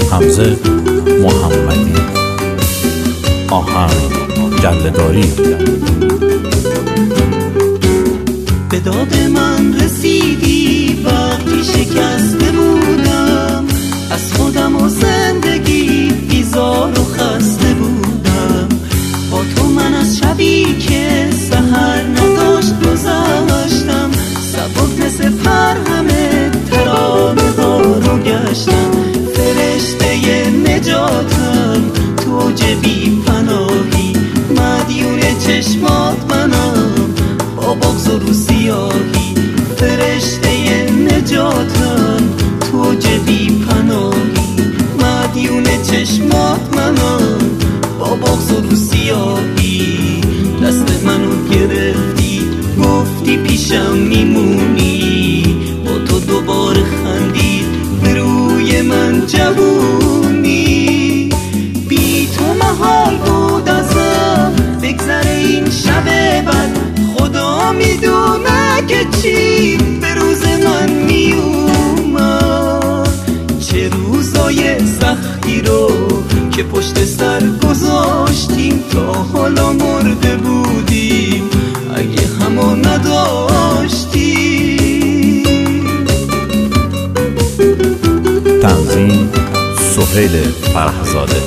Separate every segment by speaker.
Speaker 1: حمزه محمدی. آهنگ جلداری.
Speaker 2: به داد من رسیدی وقتی شکسته بودم، از خودم و زندگی بیزار و خسته بودم. با تو من از شبی که سحر نداشت گذشتم، سبک مثل پرهمه ترانه دارو گشتم. فرشته نجاتم تو اوج بی پناهی، مدیون چشمات منم با بغض و رو سیاهی. فرشته نجاتم تو اوج بی پناهی، مدیون چشمات منم با بغض و رو سیاهی. دست منو گرفتی گفتی پیشم میمونی، با تو دوباره خندید به روی من جوونی. بی تو محال بود ازم بگذره این شب بد، خدا میدونه که چی به روز من میومد. چه روزای سختی رو که پشت سر گذاشتیم، تا حالا مرده بودیم اگه همو نداشتیم.
Speaker 1: تنظیم سهیل فرهزاده.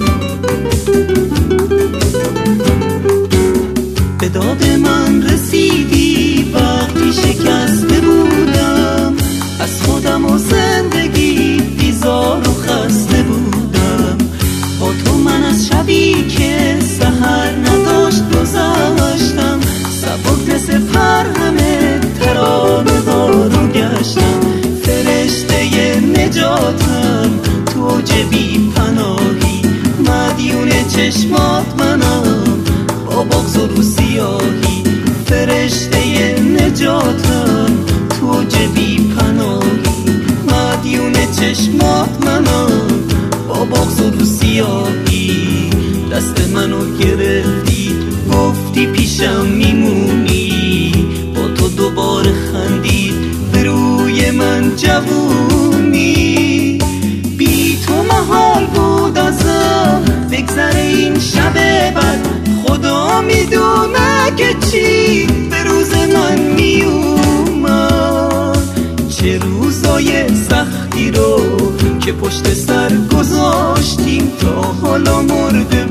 Speaker 2: به داد من رسیدی وقتی شکسته بودم، از خودم و زندگی بیزار و خسته بودم. با تو من از شبی که سحر نداشت گذشتم، سبک مثل پرهمه ترانه دارو گشتم. فرشته نجاتم تو اوج بی پناهی، مدیون چشمات منم با بغض و رو سیاهی. فرشته نجاتم تو اوج بی پناهی، مدیون چشمات منم با بغض و رو سیاهی. دست منو گرفتی گفتی پیشم میمونی، با تو دوباره خندید به روی من جوونی. بی تو محال بود ازم بگذره این شب بد، خدا میدونه که چی به روز من میومد. چه روزای سختی رو که پشت سر گذاشتیم، تا حالا مرده